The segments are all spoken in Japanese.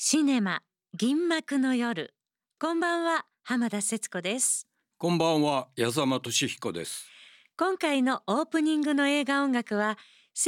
シネマ銀幕の夜。こんばんは、浜田節子です。 こんばんは、矢沢俊彦です。 今回のオープニングの映画音楽は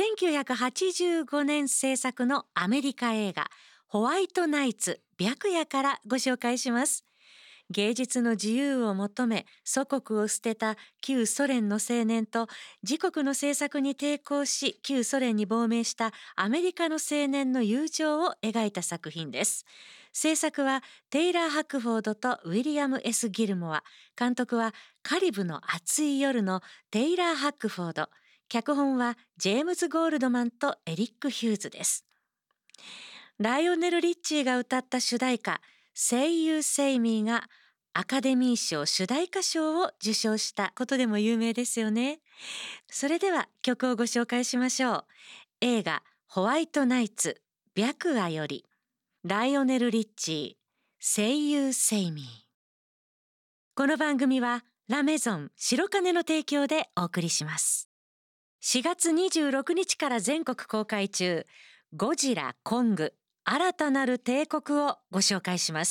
1985年制作のアメリカ映画ホワイトナイツ白夜からご紹介します。芸術の自由を求め祖国を捨てた旧ソ連の青年と自国の政策に抵抗し旧ソ連に亡命したアメリカの青年の友情を描いた作品です。制作はテイラー・ハックフォードとウィリアム・ S・ギルモア、監督はカリブの暑い夜のテイラー・ハックフォード、脚本はジェームズ・ゴールドマンとエリック・ヒューズです。ライオネル・リッチーが歌った主題歌 Say You Say Me がアカデミー賞主題歌賞を受賞したことでも有名ですよね。それでは曲をご紹介しましょう。映画ホワイトナイツ白夜よりライオネル・リッチー Say You Say Me。 この番組はラメゾン白金の提供でお送りします。4月26日から全国公開中、ゴジラ・コング新たなる帝国をご紹介します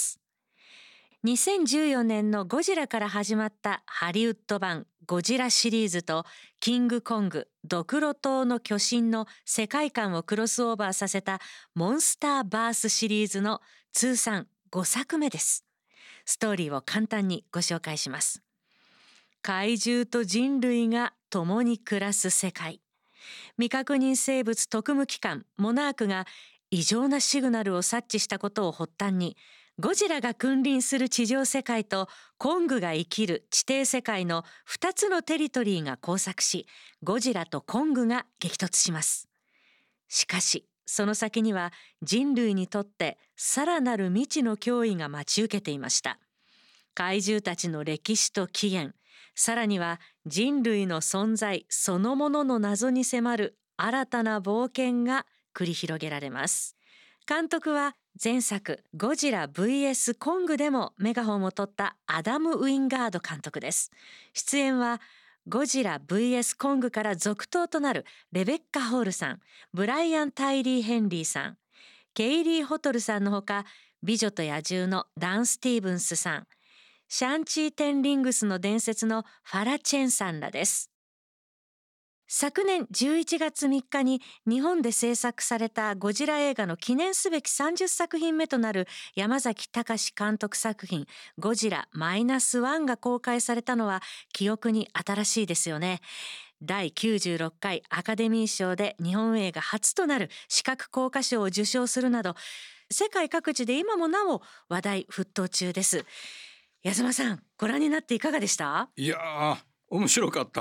。2014年のゴジラから始まったハリウッド版ゴジラシリーズとキングコングドクロ島の巨神の世界観をクロスオーバーさせたモンスターバースシリーズの通算5作目です。ストーリーを簡単にご紹介します。怪獣と人類が共に暮らす世界。未確認生物特務機関モナークが異常なシグナルを察知したことを発端に、ゴジラが君臨する地上世界とコングが生きる地底世界の2つのテリトリーが交錯し、ゴジラとコングが激突します。しかしその先には人類にとってさらなる未知の脅威が待ち受けていました。怪獣たちの歴史と起源、さらには人類の存在そのものの謎に迫る新たな冒険が繰り広げられます。監督は前作ゴジラ vs コングでもメガホンを取ったアダム・ウィンガード監督です。出演はゴジラ vs コングから続投となるレベッカ・ホールさん、ブライアン・タイリー・ヘンリーさん、ケイリー・ホトルさんのほか、美女と野獣のダン・スティーブンスさん、シャンチー・テンリングスの伝説のファラ・チェンさんらです。昨年11月3日に日本で制作されたゴジラ映画の記念すべき30作品目となる山崎貴監督作品ゴジラ -1 が公開されたのは記憶に新しいですよね。第96回アカデミー賞で日本映画初となる視覚効果賞を受賞するなど、世界各地で今もなお話題沸騰中です。矢島さん、ご覧になっていかがでした？ いやー、面白かった。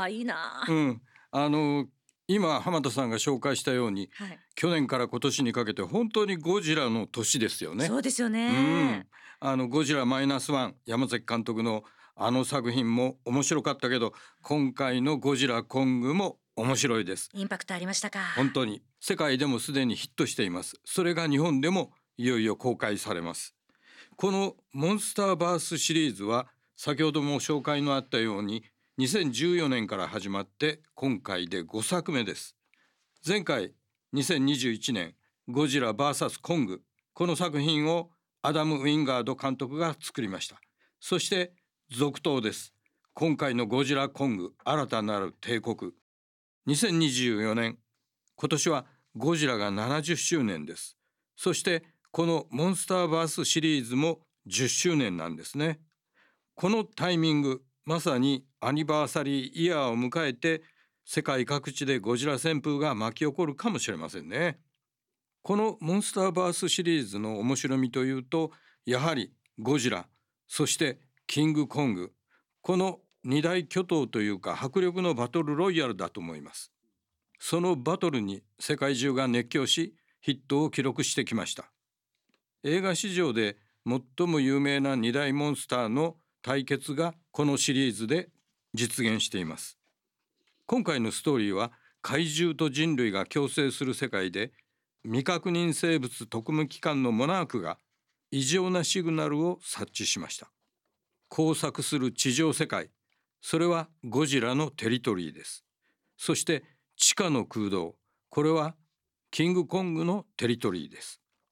いいな。 今浜田さんが紹介したように、去年から今年にかけて本当にゴジラの年ですよね。 そうですよね。 ゴジラ -1 山崎監督のあの作品も面白かったけど、今回のゴジラコングも面白いです。 インパクトありましたか？ 本当に世界でもすでにヒットしています。それが日本でもいよいよ公開されます。このモンスターバースシリーズは先ほども紹介のあったように2014年から始まって今回で5作目です。前回2021年ゴジラ VS コング、この作品をアダム・ウィンガード監督が作りました。そして続投です。今回のゴジラコング新たなる帝国。2024年、今年はゴジラが70周年です。そしてこのモンスターバースシリーズも10周年なんですね。このタイミング、まさにアニバーサリーイヤーを迎えて世界各地でゴジラ旋風が巻き起こるかもしれませんね。このモンスターバースシリーズの面白みというと、やはりゴジラ、そしてキングコング、この二大巨頭というか迫力のバトルロイヤルだと思います。そのバトルに世界中が熱狂しヒットを記録してきました。映画史上で最も有名な二大モンスターの対決がこのシリーズで実現しています。今回のストーリーは怪獣と人類が共生する世界で、未確認生物特務機関のモナークが異常なシグナルを察知しました。交錯する地上世界、それはゴジラのテリトリーです。そして地下の空洞、これはキングコングのテリトリーです。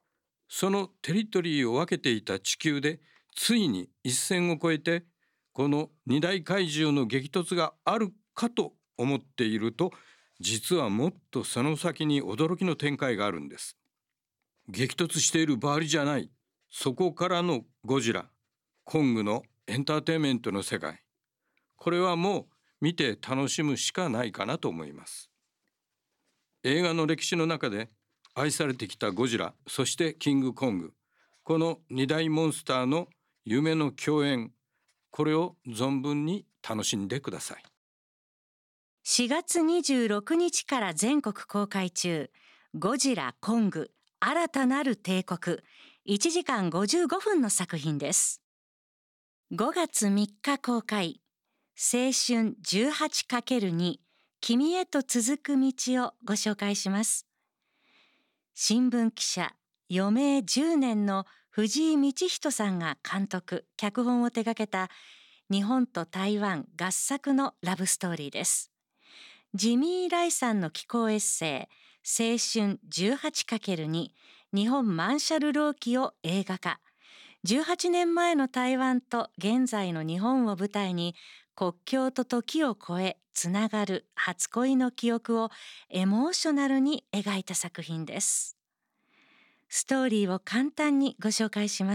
そのテリトリーを分けていた地球でついに一線を越えてこの二大怪獣の激突があるかと思っていると、実はもっとその先に驚きの展開があるんです。激突している場合じゃない、そこからのゴジラ、コングのエンターテインメントの世界、これはもう見て楽しむしかないかなと思います。映画の歴史の中で愛されてきたゴジラ、そしてキングコング、この二大モンスターの夢の共演、これを存分に楽しんでください。 4月26日から全国公開中、ゴジラコング新たなる帝国、1時間55分の作品です。5月3日公開、青春 18×2 君へと続く道をご紹介します。新聞記者余命10年の藤井道人さんが監督・脚本を手掛けた日本と台湾合作のラブストーリーです。ジミー・ライさんの寄稿エッセイ青春 18×2 日本マンシャルロー記を映画化。18年前の台湾と現在の日本を舞台に国境と時を超えつながる初恋の記憶をエモーショナルに描いた作品です。ストーリーを簡単にご紹介します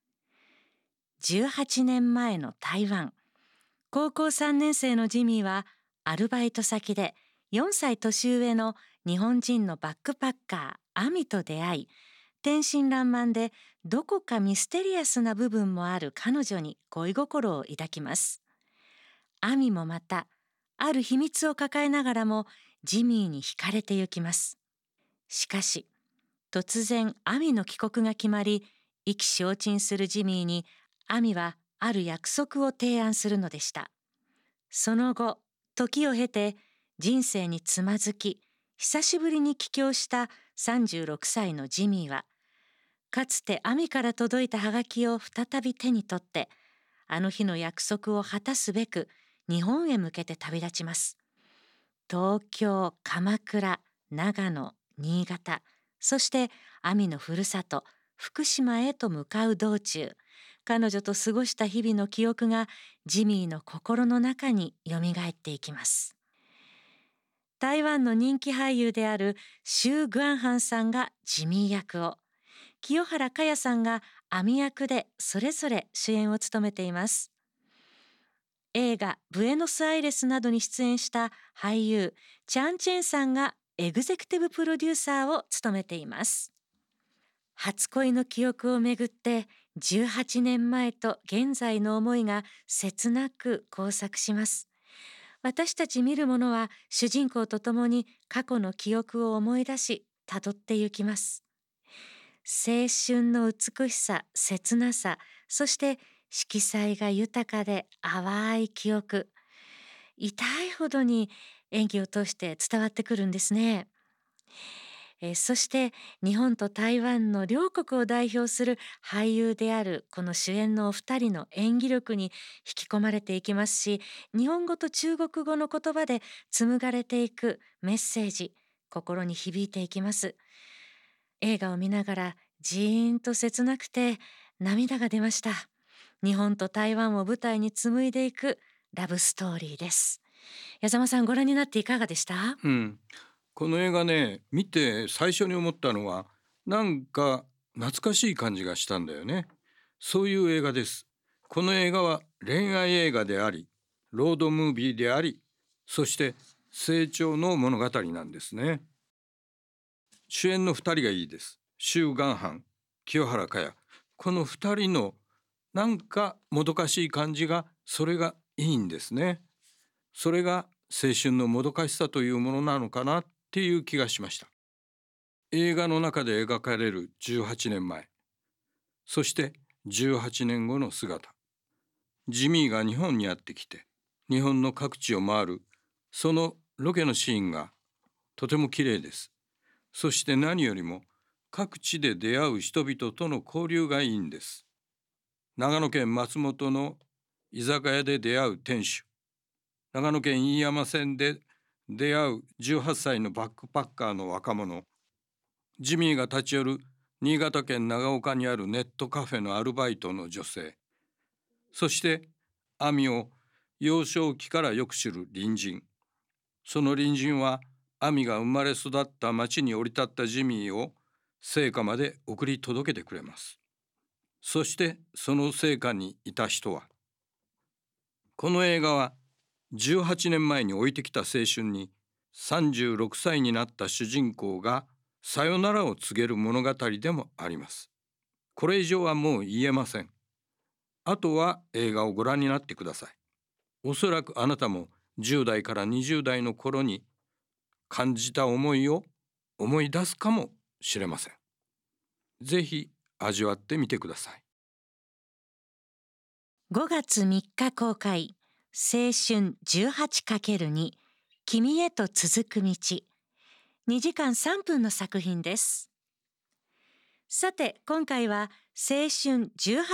。18年前の台湾、高校3年生のジミーはアルバイト先で4歳年上の日本人のバックパッカーアミと出会い、天真爛漫でどこかミステリアスな部分もある彼女に恋心を抱きます。アミもまたある秘密を抱えながらもジミーに惹かれてゆきます。しかし突然アミの帰国が決まり、意気消沈するジミーにアミはある約束を提案するのでした。その後、時を経て人生につまずき、久しぶりに帰郷した36歳のジミーは、かつてアミから届いたハガキを再び手に取って、あの日の約束を果たすべく日本へ向けて旅立ちます。東京、鎌倉、長野、新潟、そしてアミのふるさと福島へと向かう道中、彼女と過ごした日々の記憶がジミーの心の中によみがえっていきます。台湾の人気俳優であるシュウ・グアンハンさんがジミー役を、清原果耶さんがアミ役でそれぞれ主演を務めています。映画ブエノスアイレスなどに出演した俳優チャン・チェンさんがエグゼクティブプロデューサーを務めています。初恋の記憶をめぐって18年前と現在の思いが切なく交錯します。私たち見る者は主人公と共に過去の記憶を思い出し辿ってゆきます。青春の美しさ、切なさ、そして色彩が豊かで淡い記憶、痛いほどに演技を通して伝わってくるんですね。そして日本と台湾の両国を代表する俳優であるこの主演のお二人の演技力に引き込まれていきますし、日本語と中国語の言葉で紡がれていくメッセージ、心に響いていきます。映画を見ながらじーんと切なくて涙が出ました。日本と台湾を舞台に紡いでいくラブストーリーです。矢沢さん、ご覧になっていかがでした？ この映画ね、見て最初に思ったのはなんか懐かしい感じがしたんだよね。そういう映画です。この映画は恋愛映画であり、ロードムービーであり、そして成長の物語なんですね。主演の2人がいいです。シュウ・ガンハン、清原果耶、この2人のなんかもどかしい感じが、それがいいんですね。それが青春のもどかしさというものなのかなっていう気がしました。映画の中で描かれる18年前、そして18年後の姿、ジミーが日本にやってきて日本の各地を回るそのロケのシーンがとても綺麗です。そして何よりも各地で出会う人々との交流がいいんです。長野県松本の居酒屋で出会う店主、長野県飯山線で出会う18歳のバックパッカーの若者、ジミーが立ち寄る新潟県長岡にあるネットカフェのアルバイトの女性、そして亜美を幼少期からよく知る隣人。その隣人は亜美が生まれ育った町に降り立ったジミーを聖火まで送り届けてくれます。そしてその聖火にいた人は、この映画は18年前に置いてきた青春に36歳になった主人公がさよならを告げる物語でもあります。これ以上はもう言えません。あとは映画をご覧になってください。おそらくあなたも10代から20代の頃に感じた思いを思い出すかもしれません。ぜひ味わってみてください。 5月3日公開、青春 18×2 君へと続く道。2時間3分の作品です。さて、今回は青春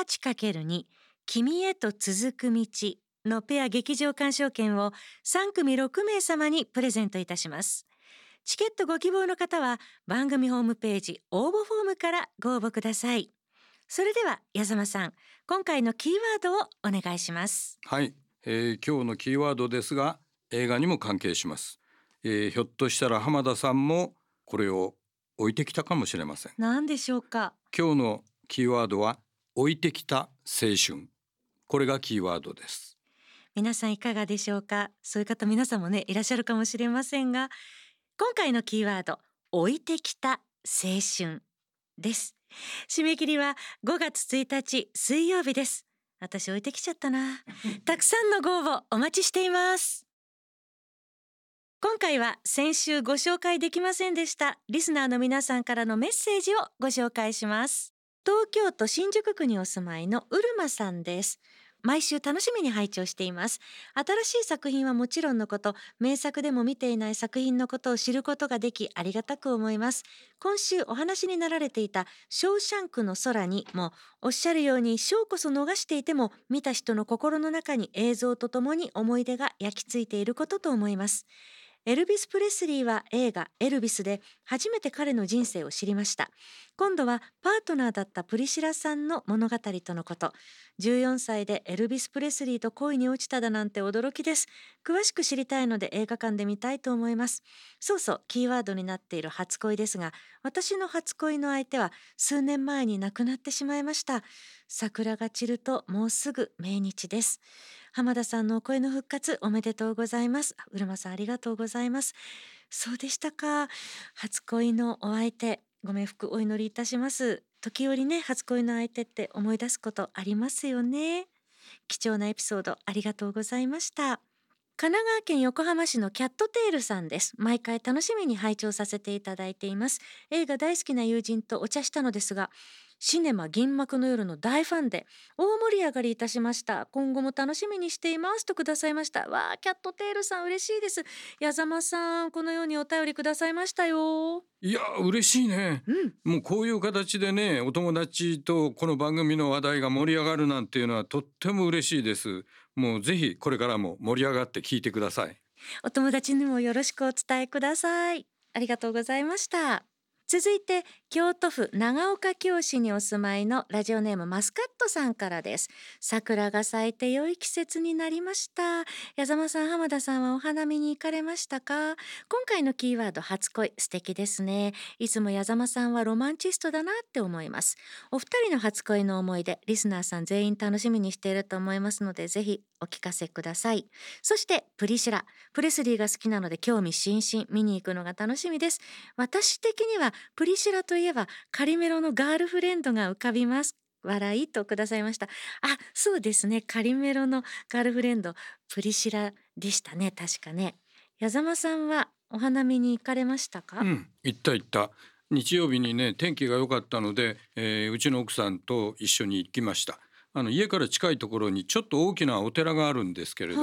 18×2 君へと続く道のペア劇場鑑賞券を3組6名様にプレゼントいたします。チケットご希望の方は番組ホームページ応募フォームからご応募ください。それでは矢沢さん、今回のキーワードをお願いします。 はい、今日のキーワードですが、映画にも関係します。ひょっとしたら浜田さんもこれを置いてきたかもしれません。 何でしょうか。 今日のキーワードは置いてきた青春。これがキーワードです。 皆さんいかがでしょうか。そういう方皆さんもねいらっしゃるかもしれませんが、今回のキーワード置いてきた青春です。締め切りは5月1日水曜日です。私置いてきちゃったな。たくさんのご応募お待ちしています。今回は先週ご紹介できませんでしたリスナーの皆さんからのメッセージをご紹介します。東京都新宿区にお住まいのうるまさんです。毎週楽しみに拝聴しています。新しい作品はもちろんのこと、名作でも見ていない作品のことを知ることができありがたく思います。今週お話になられていたショーシャンクの空にもおっしゃるように、賞こそ逃していても見た人の心の中に映像とともに思い出が焼き付いていることと思います。エルビス・プレスリーは映画エルビスで初めて彼の人生を知りました。今度はパートナーだったプリシラさんの物語とのこと。14歳でエルビス・プレスリーと恋に落ちただなんて驚きです。詳しく知りたいので映画館で見たいと思います。そうそう、キーワードになっている初恋ですが、私の初恋の相手は数年前に亡くなってしまいました。桜が散るともうすぐ命日です。浜田さんのお声の復活おめでとうございます。うるまさんありがとうございます。そうでしたか。初恋のお相手、ご冥福お祈りいたします。時折ね、初恋の相手って思い出すことありますよね。貴重なエピソードありがとうございました。神奈川県横浜市のキャットテールさんです。毎回楽しみに拝聴させていただいています。映画大好きな友人とお茶したのですが、シネマ銀幕の夜の大ファンで大盛り上がりいたしました。今後も楽しみにしていますとくださいました。わあ、キャットテールさん嬉しいです。矢沢さん、このようにお便りくださいましたよ。 いや嬉しいね、 うん、 もうこういう形でね、お友達とこの番組の話題が盛り上がるなんていうのはとっても嬉しいです。もうぜひこれからも盛り上がって聞いてください。 お友達にもよろしくお伝えください。ありがとうございました。続いて京都府長岡京市にお住まいのラジオネームマスカットさんからです。桜が咲いて良い季節になりました。矢沢さん、浜田さんはお花見に行かれましたか。今回のキーワード初恋、素敵ですね。いつも矢沢さんはロマンチストだなって思います。お二人の初恋の思い出、リスナーさん全員楽しみにしていると思いますので、ぜひお聞かせください。そしてプリシラ、プレスリーが好きなので興味津々、見に行くのが楽しみです。私的にはプリシラといえばカリメロのガールフレンドが浮かびます。笑いとくださいました。あ、そうですね、カリメロのガールフレンドプリシラでしたね、確かね。矢沢さんはお花見に行かれましたか。 行った日曜日にね、天気が良かったので、うちの奥さんと一緒に行きました。家から近いところにちょっと大きなお寺があるんですけれども、 はい、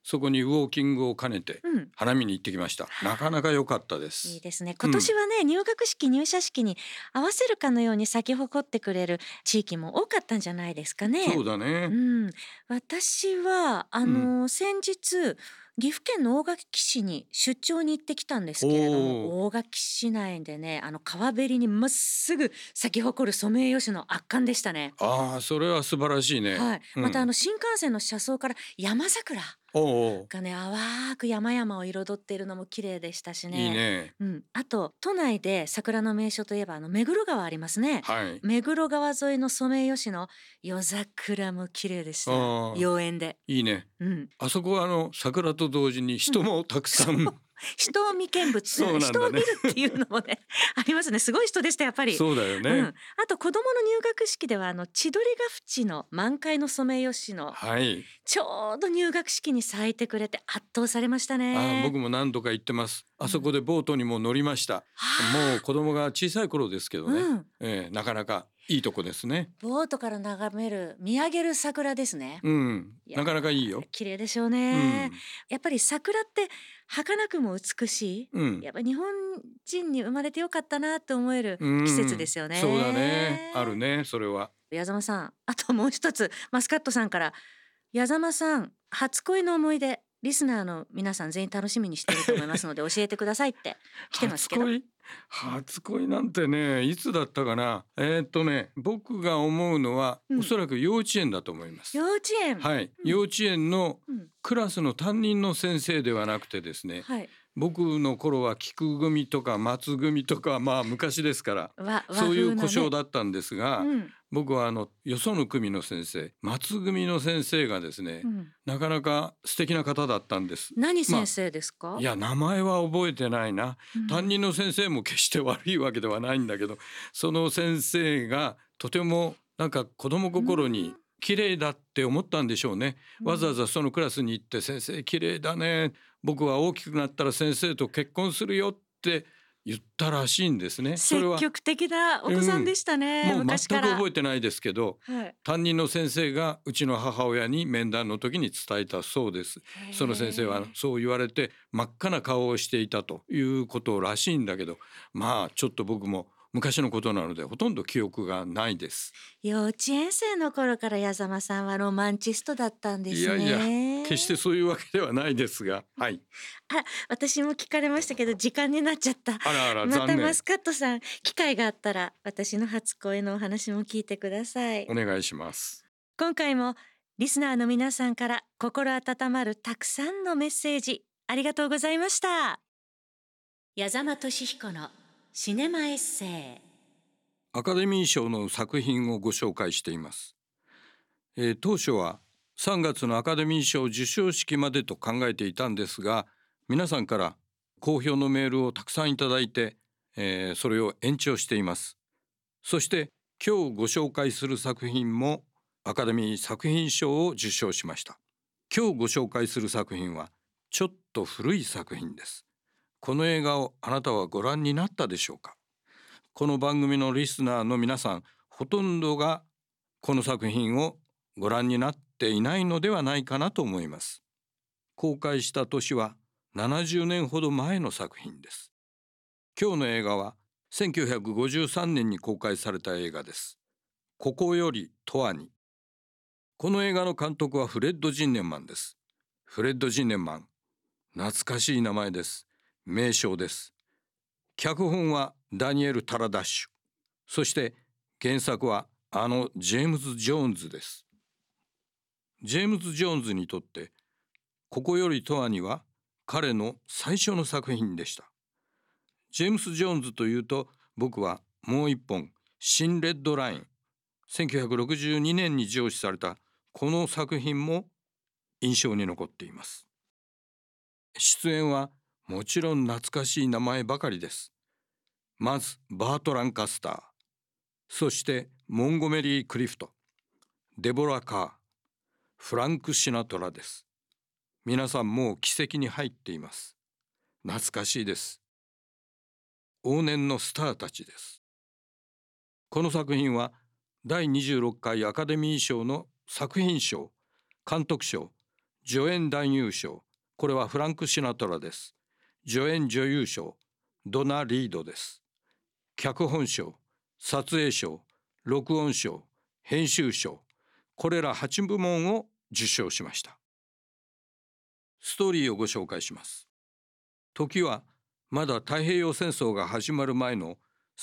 そこにウォーキングを兼ねて花見に行ってきました。なかなか良かったです。 いいですね。今年はね、入学式入社式に合わせるかのように咲き誇ってくれる地域も多かったんじゃないですかね。 そうだね。 私は先日岐阜県の大垣市に出張に行ってきたんですけれども、大垣市内でね、川べりにまっすぐ咲き誇るソメイヨシノ圧巻でしたね。 ああ、それは素晴らしいね。 はい。また新幹線の車窓から山桜がね、淡く山々を彩っているのも綺麗でしたしね。 いいね。 あと都内で桜の名所といえば目黒川ありますね。 はい。 目黒川沿いのソメイヨシノ、夜桜も綺麗でした。妖艶で。 いいね。あそこは桜と同時に人もたくさん、 人を見見物、 そうなんだね。 人を見るっていうのもねありますね。すごい人でしたやっぱり。 そうだよね。 あと子供の入学式では千鳥ヶ淵の満開のソメイヨシノ、 はい。 ちょうど入学式に咲いてくれて圧倒されましたね。 僕も何度か行ってます。あそこでボートにも乗りました。もう子供が小さい頃ですけどね、なかなかいいとこですね。 ボートから眺める見上げる桜ですね。 なかなかいいよ。 綺麗でしょうね。やっぱり桜って儚くも美しい、やっぱ日本人に生まれてよかったなと思える季節ですよね。 そうだね。あるね、それは。 矢沢さん、あともう一つマスカットさんから、矢沢さん初恋の思い出、リスナーの皆さん全員楽しみにしていると思いますので教えてくださいって来てますけど。 初恋なんてね、いつだったかな。僕が思うのは、おそらく幼稚園だと思います。 幼稚園。 はい、幼稚園のクラスの担任の先生ではなくてですね、僕の頃は菊組とか松組とか、昔ですからそういう呼称だったんですが、僕はよその組の先生、松組の先生がですね、なかなか素敵な方だったんです。 何先生ですか？ いや、名前は覚えてないな。担任の先生も決して悪いわけではないんだけど、その先生がとてもなんか子供心に綺麗だって思ったんでしょうね。わざわざそのクラスに行って、先生綺麗だね、僕は大きくなったら先生と結婚するよって言ったらしいんですね。それは積極的なお子さんでしたね、 もう全昔から。 く覚えてないですけど、担任の先生がうちの母親に面談の時に伝えたそうです。その先生はそう言われて真っ赤な顔をしていたということらしいんだけど、ちょっと僕も昔のことなのでほとんど記憶がないです。 幼稚園生の頃から矢沢さんはロマンチストだったんですね。 いやいや、決してそういうわけではないですが、はい。 私も聞かれましたけど時間になっちゃった。またマスカットさん、機会があったら私の初恋のお話も聞いてください。 お願いします。 今回もリスナーの皆さんから心温まるたくさんのメッセージありがとうございました。矢沢俊彦のシネマエッセイ。 アカデミー賞の作品をご紹介しています。当初は3月のアカデミー賞授賞式までと考えていたんですが、皆さんから好評のメールをたくさんいただいて、それを延長しています。そして今日ご紹介する作品もアカデミー作品賞を受賞しました。今日ご紹介する作品はちょっと古い作品です。この映画をあなたはご覧になったでしょうか？この番組のリスナーの皆さん、ほとんどがこの作品をご覧になっていないのではないかなと思います。公開した年は70年ほど前の作品です。今日の映画は1953年に公開された映画です。ここより永遠に。この映画の監督はフレッド・ジンネンマンです。フレッド・ジンネンマン、懐かしい名前です。名将です。脚本はダニエル・タラダッシュ、そして原作はジェームズ・ジョーンズです。ジェームズ・ジョーンズにとってここより永遠には彼の最初の作品でした。ジェームズ・ジョーンズというと、僕はもう一本、新レッドライン、1962年に上映されたこの作品も印象に残っています。出演はもちろん懐かしい名前ばかりです。まずバート・ランカスター、そしてモンゴメリー・クリフト、デボラ・カー、フランク・シナトラです。皆さんもう奇跡に入っています。懐かしいです。往年のスターたちです。この作品は第26回アカデミー賞の作品賞、監督賞、 助演男優賞、これはフランク・シナトラです。助演女優賞、ドナ・リードです。脚本賞、撮影賞、録音賞、編集賞、これら8部門を受賞しました。ストーリーをご紹介します。時はまだ太平洋戦争が始まる前の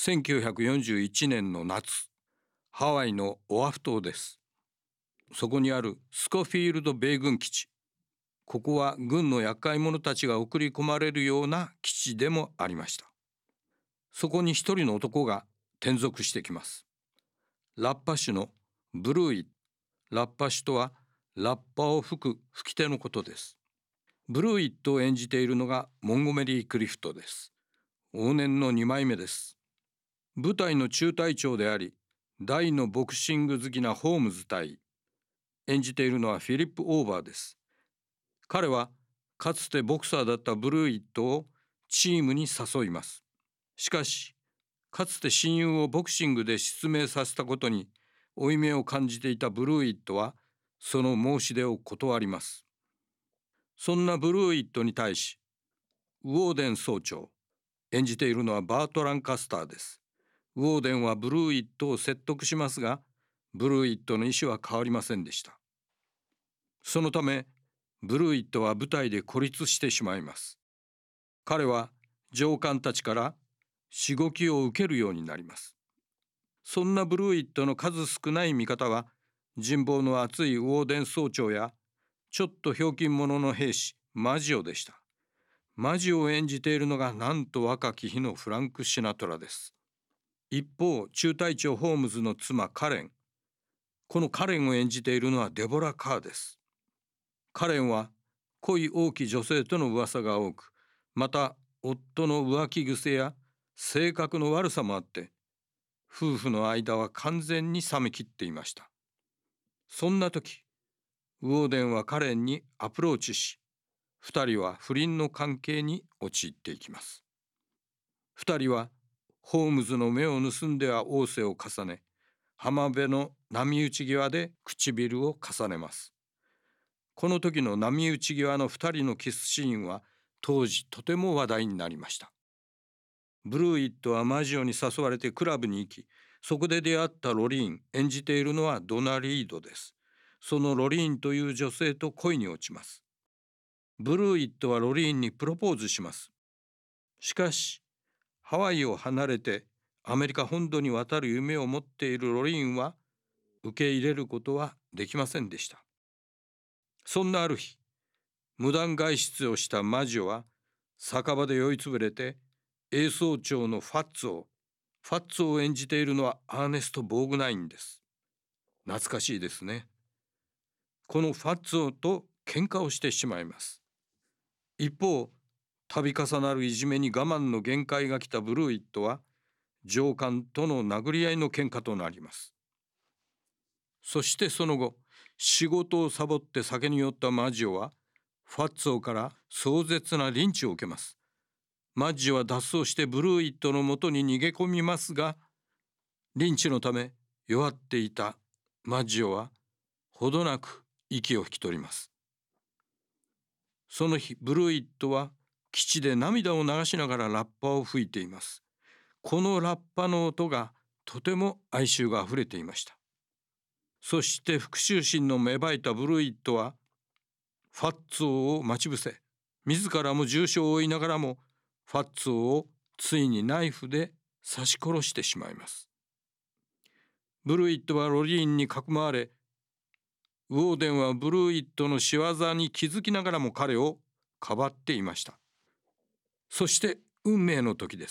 1941年の夏、ハワイのオアフ島です。そこにあるスコフィールド米軍基地、ここは軍の厄介者たちが送り込まれるような基地でもありました。そこに一人の男が転属してきます。ラッパ師のブルーイット。ラッパ師とはラッパを吹く吹き手のことです。ブルーイットを演じているのがモンゴメリー・クリフトです。往年の2枚目です。部隊の中隊長であり、大のボクシング好きなホームズ対、演じているのはフィリップ・オーバーです。彼はかつてボクサーだったブルーイットをチームに誘います。しかし、かつて親友をボクシングで失明させたことに負い目を感じていたブルーイットはその申し出を断ります。そんなブルーイットに対し、ウォーデン総長、演じているのはバート・ランカスターです。ウォーデンはブルーイットを説得しますが、ブルーイットの意思は変わりませんでした。そのため、ブルーイットは部隊で孤立してしまいます。彼は上官たちからしごきを受けるようになります。そんなブルーイットの数少ない味方は、人望の厚いウォーデン総長やちょっとひょうきん者の兵士マジオでした。マジオを演じているのがなんと若き日のフランク・シナトラです。一方、中隊長ホームズの妻カレン、このカレンを演じているのはデボラ・カーです。カレンは恋多き女性との噂が多く、また夫の浮気癖や性格の悪さもあって、夫婦の間は完全に冷めきっていました。そんな時、ウォーデンはカレンにアプローチし、二人は不倫の関係に陥っていきます。二人はホームズの目を盗んでは仰せを重ね、浜辺の波打ち際で唇を重ねます。この時の波打ち際の二人のキスシーンは当時とても話題になりました。ブルーイットはマジオに誘われてクラブに行き、そこで出会ったロリーン、演じているのはドナ・リードです。そのロリーンという女性と恋に落ちます。ブルーイットはロリーンにプロポーズします。しかし、ハワイを離れてアメリカ本土に渡る夢を持っているロリーンは受け入れることはできませんでした。そんなある日、無断外出をしたマジオは酒場で酔いつぶれて、英総長のファッツォを演じているのはアーネスト・ボーグナインです。懐かしいですね。このファッツォと喧嘩をしてしまいます。一方、度重なるいじめに我慢の限界が来たブルーイットは上官との殴り合いの喧嘩となります。そしてその後、仕事をサボって酒に酔ったマジオはファッツォから壮絶なリンチを受けます。マッジは脱走してブルーイットのもとに逃げ込みますが、リンチのため弱っていたマッジオはほどなく息を引き取ります。その日、ブルーイットは基地で涙を流しながらラッパを吹いています。このラッパの音がとても哀愁があふれていました。そして復讐心の芽生えたブルーイットはファッツォを待ち伏せ、自らも重傷を負いながらもファッツォをついにナイフで刺し殺してしまいます。ブルーイットはロリーンにかくまわれ、ウォーデンはブルーイットの仕業に気づきながらも彼をかばっていました。そして運命の時です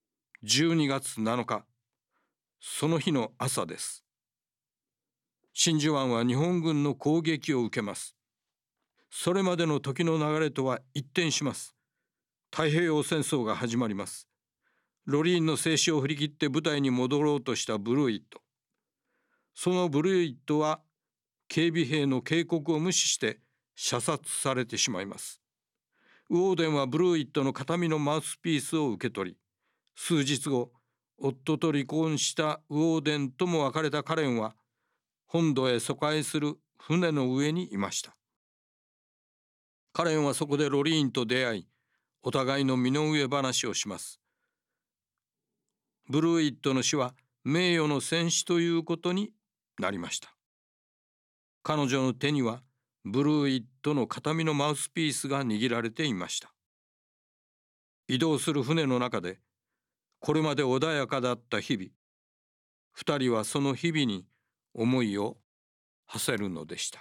。12月7日、その日の朝です。真珠湾は日本軍の攻撃を受けます。それまでの時の流れとは一転します。太平洋戦争が始まります。ロリーンの静止を振り切って部隊に戻ろうとしたブルーイット。そのブルーイットは警備兵の警告を無視して射殺されてしまいます。ウォーデンはブルーイットの形見のマウスピースを受け取り、数日後、夫と離婚したウォーデンとも別れたカレンは本土へ疎開する船の上にいました。 カレンはそこでロリーンと出会い、お互いの身の上話をします。ブルーイットの死は名誉の戦死ということになりました。彼女の手にはブルーイットの形見のマウスピースが握られていました。移動する船の中で、これまで穏やかだった日々、二人はその日々に思いを馳せるのでした。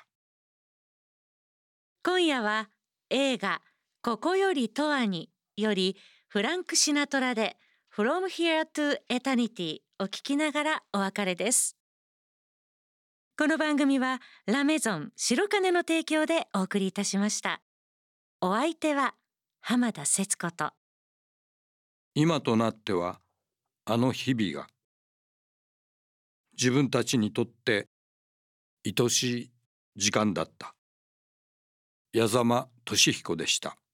今夜は映画ここより永遠によりフランク・シナトラで From Here to Eternity を聞きながらお別れです。この番組はラメゾン白金の提供でお送りいたしました。お相手は浜田節子と、 今となってはあの日々が自分たちにとって愛しい時間だった。矢沢俊彦でした。